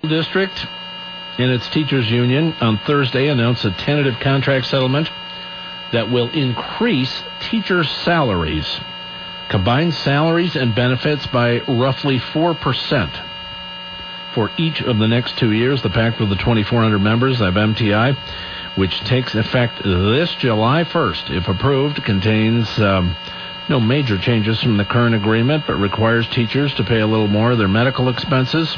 District and its teachers union on Thursday announced a tentative contract settlement that will increase teachers' salaries, combined salaries and benefits by roughly 4% for each of the next 2 years. The pact with the 2,400 members of MTI, which takes effect this July 1st, if approved, contains no major changes from the current agreement, but requires teachers to pay a little more of their medical expenses.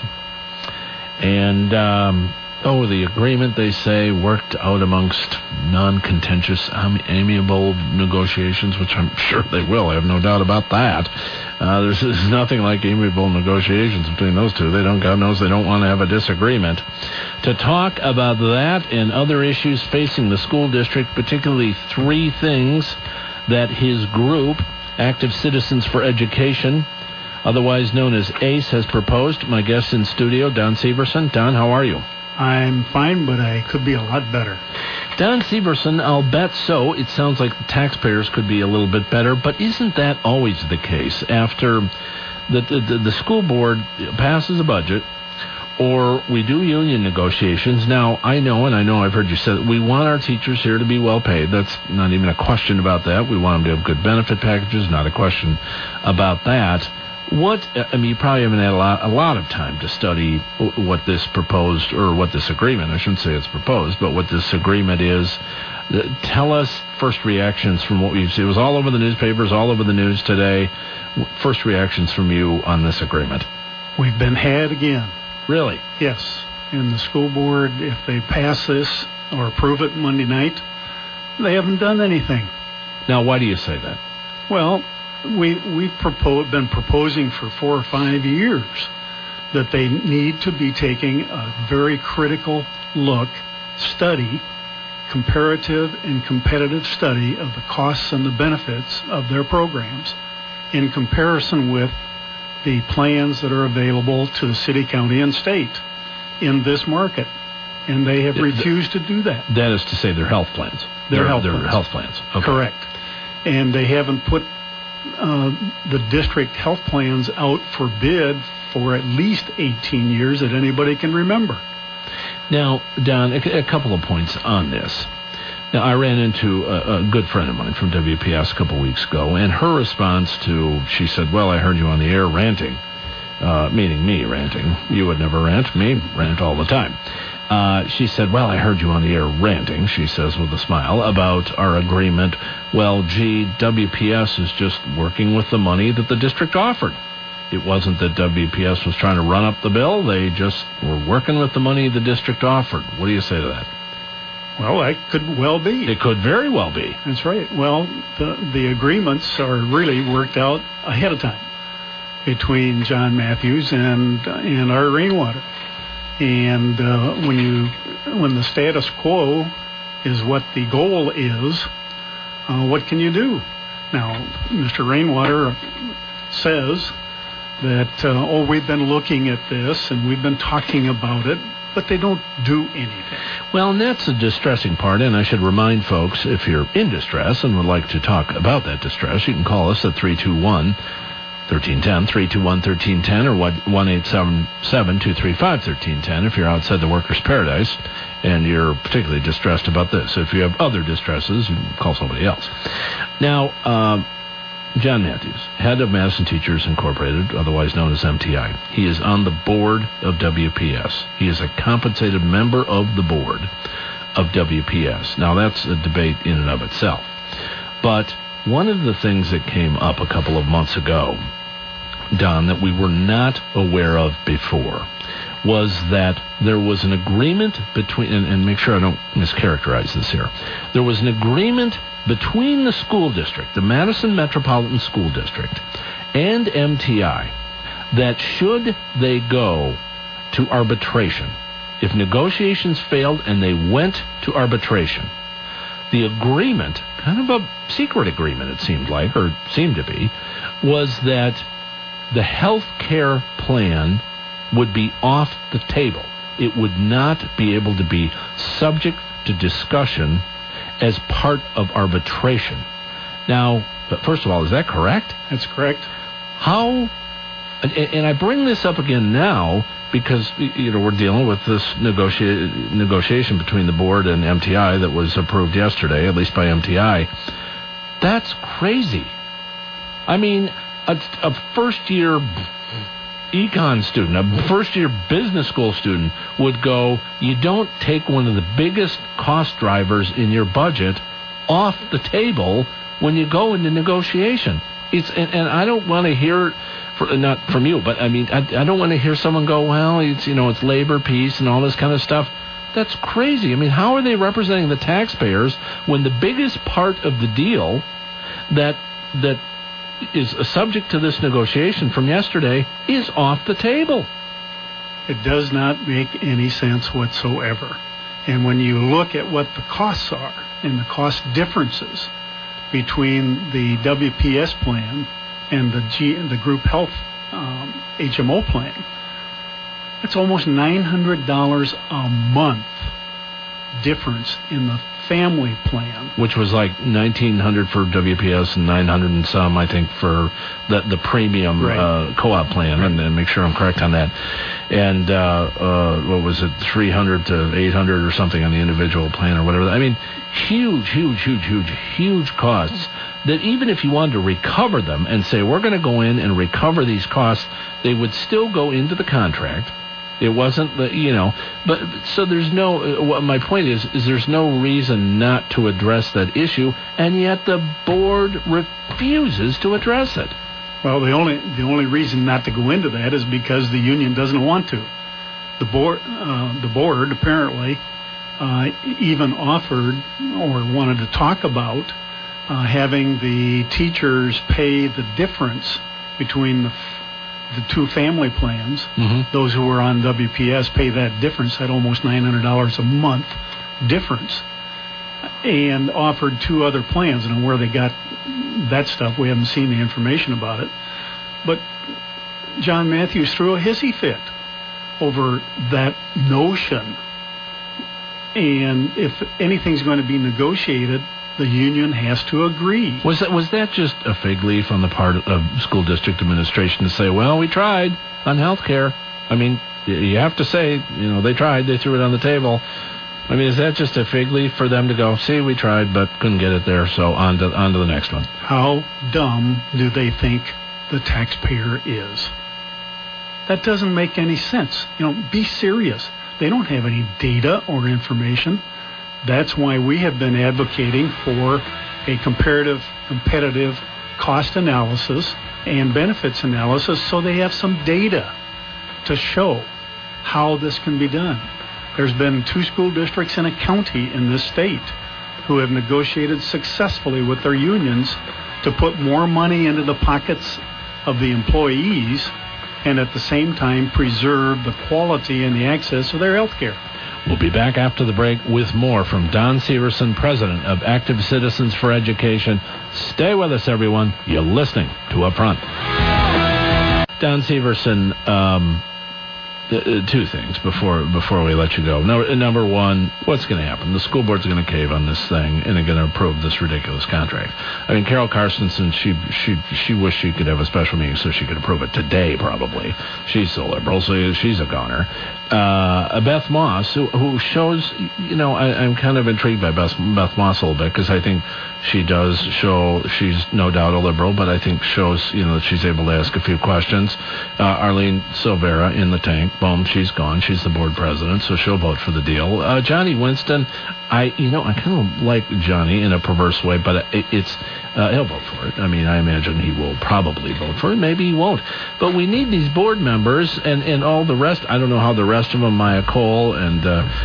And, the agreement, they say, worked out amongst non-contentious, amiable negotiations, which I'm sure they will. I have no doubt about that. There's nothing like amiable negotiations between those two. God knows they don't want to have a disagreement. To talk about that and other issues facing the school district, particularly three things that his group, Active Citizens for Education, otherwise known as ACE, has proposed. My guest in studio, Don Severson. Don, how are you? I'm fine, but I could be a lot better. Don Severson, I'll bet so. It sounds like the taxpayers could be a little bit better, but isn't that always the case? After the school board passes a budget, or we do union negotiations. Now, I know I've heard you say that we want our teachers here to be well paid. That's not even a question about that. We want them to have good benefit packages, not a question about that. You probably haven't had a lot of time to study what this proposed, or what this agreement, I shouldn't say it's proposed, but what this agreement is. Tell us first reactions from what we've seen. It was all over the newspapers, all over the news today. First reactions from you on this agreement. We've been had again. Really? Yes. And the school board, if they pass this or approve it Monday night, they haven't done anything. Now, why do you say that? Well, we've been proposing for 4 or 5 years that they need to be taking a very critical study, comparative and competitive study of the costs and the benefits of their programs in comparison with the plans that are available to the city, county, and state in this market. And they have refused to do that. That is to say their health plans. Their health plans. Okay. Correct. And they haven't put the district health plans out for bid for at least 18 years that anybody can remember. Now, Don, a couple of points on this. Now, I ran into a good friend of mine from WPS a couple weeks ago, and her response she said, well, I heard you on the air ranting, meaning me ranting. You would never rant. Me rant all the time. She said, well, I heard you on the air ranting, she says with a smile, about our agreement. Well, gee, WPS is just working with the money that the district offered. It wasn't that WPS was trying to run up the bill. They just were working with the money the district offered. What do you say to that? Well, that could well be. It could very well be. That's right. Well, the agreements are really worked out ahead of time between John Matthews and our Rainwater. And when the status quo is what the goal is, what can you do? Now, Mr. Rainwater says that, we've been looking at this and we've been talking about it, but they don't do anything. Well, and that's the distressing part, and I should remind folks, if you're in distress and would like to talk about that distress, you can call us at 321-1310, 321-1310, or 1-877-235-1310 if you're outside the workers' paradise and you're particularly distressed about this. If you have other distresses, you can call somebody else. Now, John Matthews, head of Madison Teachers Incorporated, otherwise known as MTI. He is on the board of WPS. He is a compensated member of the board of WPS. Now, that's a debate in and of itself. But one of the things that came up a couple of months ago, Don, that we were not aware of before, was that there was an agreement between, and make sure I don't mischaracterize this here, there was an agreement between the school district, the Madison Metropolitan School District, and MTI, that should they go to arbitration, if negotiations failed and they went to arbitration, the agreement, kind of a secret agreement it seemed like, or seemed to be, was that the health care plan would be off the table. It would not be able to be subject to discussion as part of arbitration. Now, first of all, is that correct? That's correct. How, and I bring this up again now because we're dealing with this negotiation between the board and MTI that was approved yesterday, at least by MTI. That's crazy. I mean, a first-year econ student, a first-year business school student would go, you don't take one of the biggest cost drivers in your budget off the table when you go into negotiation. And I don't want to hear, not from you, but I mean, I don't want to hear someone go, well, it's labor peace and all this kind of stuff. That's crazy. I mean, how are they representing the taxpayers when the biggest part of the deal that is subject to this negotiation from yesterday is off the table? It does not make any sense whatsoever. And when you look at what the costs are and the cost differences between the WPS plan and the group health HMO plan, it's almost $900 a month difference in the family plan, which was like $1,900 for WPS and $900 and some, I think, for the premium co-op plan. Right. And make sure I'm correct on that. And what was it, $300 to $800 or something on the individual plan or whatever. I mean, huge costs. That even if you wanted to recover them and say we're going to go in and recover these costs, they would still go into the contract. It wasn't, but so there's no, my point is there's no reason not to address that issue, and yet the board refuses to address it. Well, the only reason not to go into that is because the union doesn't want to. The board apparently even offered or wanted to talk about having the teachers pay the difference between the two family plans. Mm-hmm. Those who were on WPS pay that difference, that almost $900 a month difference, and offered two other plans. And where they got that stuff, we haven't seen the information about it. But John Matthews threw a hissy fit over that notion. And if anything's going to be negotiated, the union has to agree. Was that just a fig leaf on the part of school district administration to say, well, we tried on health care? I mean, you have to say, they tried, they threw it on the table. I mean, is that just a fig leaf for them to go, see, we tried, but couldn't get it there, so on to the next one? How dumb do they think the taxpayer is? That doesn't make any sense. Be serious. They don't have any data or information. That's why we have been advocating for a competitive cost analysis and benefits analysis so they have some data to show how this can be done. There's been 2 school districts and a county in this state who have negotiated successfully with their unions to put more money into the pockets of the employees and at the same time preserve the quality and the access to their health care. We'll be back after the break with more from Don Severson, president of Active Citizens for Education. Stay with us, everyone. You're listening to Upfront. Don Severson, two things before we let you go. Number one, what's going to happen? The school board's going to cave on this thing and they're going to approve this ridiculous contract. I mean, Carol Carstensen, she wished she could have a special meeting so she could approve it today, probably. She's so liberal, so she's a goner. Beth Moss, who shows, I'm kind of intrigued by Beth Moss a little bit because I think she does show she's no doubt a liberal, but I think shows, that she's able to ask a few questions. Arlene Silvera in the tank. Boom, she's gone. She's the board president, so she'll vote for the deal. Johnny Winston, I kind of like Johnny in a perverse way, but he'll vote for it. I mean, I imagine he will probably vote for it. Maybe he won't. But we need these board members and all the rest. I don't know how the rest of them, Maya Cole and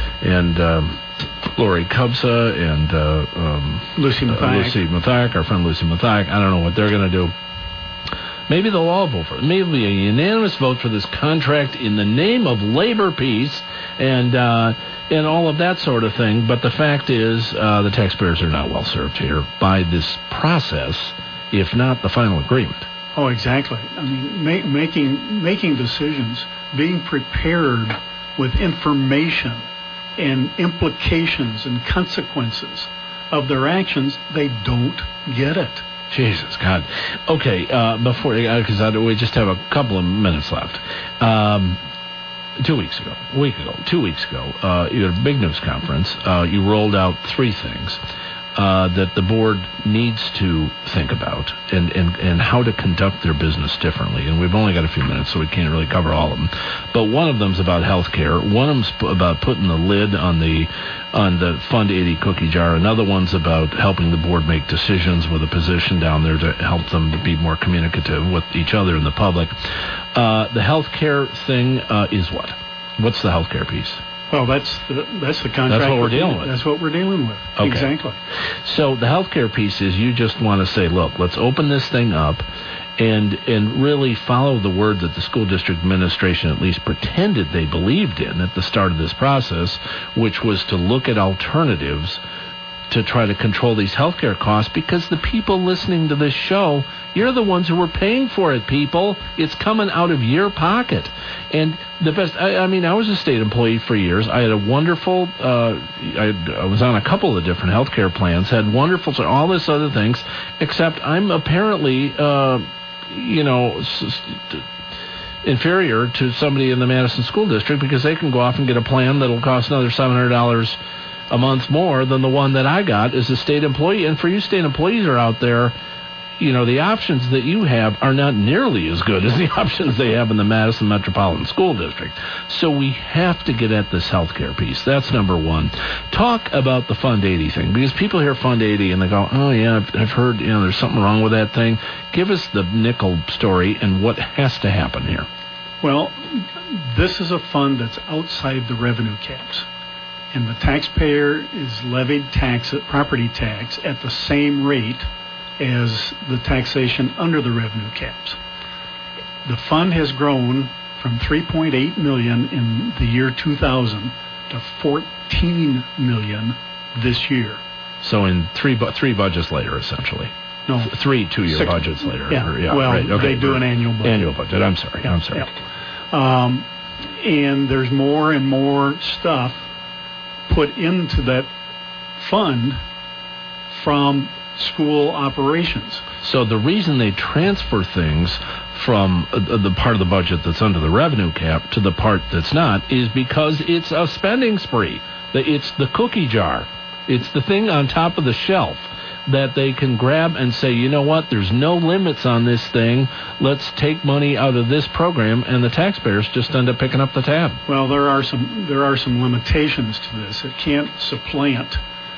Lori Kubsa and Lucy Mathiak, our friend Lucy Mathiak. I don't know what they're going to do. Maybe they'll all vote for it. Maybe it'll be a unanimous vote for this contract in the name of labor peace and all of that sort of thing. But the fact is, the taxpayers are not well served here by this process, if not the final agreement. Oh, exactly. I mean, making decisions, being prepared with information and implications and consequences of their actions, they don't get it. Jesus, God. Okay, before, because we just have a couple of minutes left. 2 weeks ago, a week ago, 2 weeks ago, you had a big news conference. You rolled out 3 things that the board needs to think about and how to conduct their business differently. And we've only got a few minutes, so we can't really cover all of them. But one of them's about health care. One of them's about putting the lid on the Fund 80 cookie jar. Another one's about helping the board make decisions with a position down there to help them be more communicative with each other and the public. The health care thing is what? What's the health care piece? Well, that's the contract. That's what we're dealing with. That's what we're dealing with. Okay. Exactly. So the healthcare piece is you just want to say, look, let's open this thing up and really follow the word that the school district administration at least pretended they believed in at the start of this process, which was to look at alternatives to try to control these healthcare costs, because the people listening to this show, you're the ones who are paying for it, people. It's coming out of your pocket. And the best, I mean, I was a state employee for years. I had a wonderful, I was on a couple of different healthcare plans, had wonderful, all this other things, except I'm apparently, inferior to somebody in the Madison School District because they can go off and get a plan that'll cost another $700 a month more than the one that I got as a state employee. And for you state employees are out there, the options that you have are not nearly as good as the options they have in the Madison Metropolitan School District. So we have to get at this healthcare piece. That's number one. Talk about the Fund 80 thing, because people hear Fund 80 and they go, oh, yeah, I've heard, there's something wrong with that thing. Give us the nickel story and what has to happen here. Well, this is a fund that's outside the revenue caps. And the taxpayer is levied property tax at the same rate as the taxation under the revenue caps. The fund has grown from $3.8 million in the year 2000 to $14 million this year. So in three budgets later, essentially. No, 3 2-year budgets later. Yeah. Well, right. Okay. They do an annual budget. Annual budget. I'm sorry. Yeah. And there's more and more stuff put into that fund from school operations. So the reason they transfer things from the part of the budget that's under the revenue cap to the part that's not is because it's a spending spree. It's the cookie jar. It's the thing on top of the shelf that they can grab and say, you know what, there's no limits on this thing. Let's take money out of this program, and the taxpayers just end up picking up the tab. Well, there are some limitations to this. It can't supplant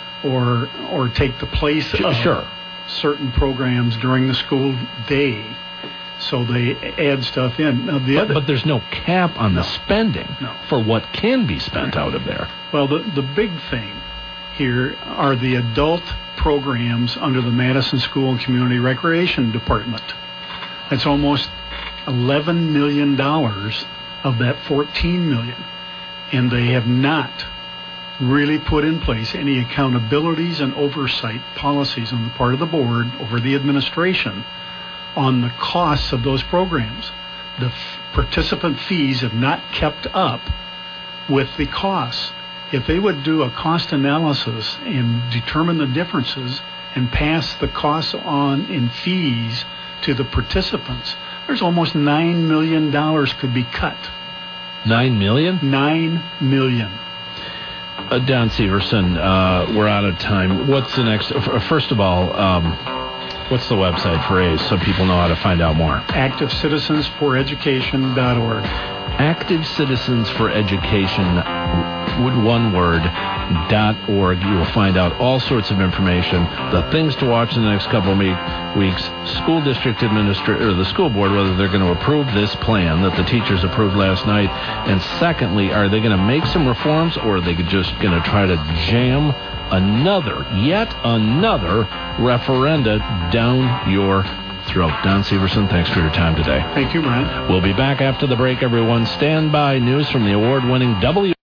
or take the place of certain programs during the school day. So they add stuff in. Now, but there's no cap on the spending for what can be spent out of there. Well, the big thing here are the adult programs under the Madison School and Community Recreation Department. That's almost $11 million of that $14 million. And they have not really put in place any accountabilities and oversight policies on the part of the board over the administration on the costs of those programs. The participant fees have not kept up with the costs. If they would do a cost analysis and determine the differences and pass the costs on in fees to the participants, there's almost $9 million could be cut. $9 million? $9 million. Don Severson, we're out of time. What's the next? First of all, what's the website for ACE so people know how to find out more? ActiveCitizensForEducation.org. Active Citizens for Education, with one word, .org. You will find out all sorts of information, the things to watch in the next couple of weeks, school district administrator, or the school board, whether they're going to approve this plan that the teachers approved last night, and secondly, are they going to make some reforms, or are they just going to try to jam yet another referenda down your throat? Don Severson, thanks for your time today. Thank you, Brian. We'll be back after the break, everyone. Stand by. News from the award-winning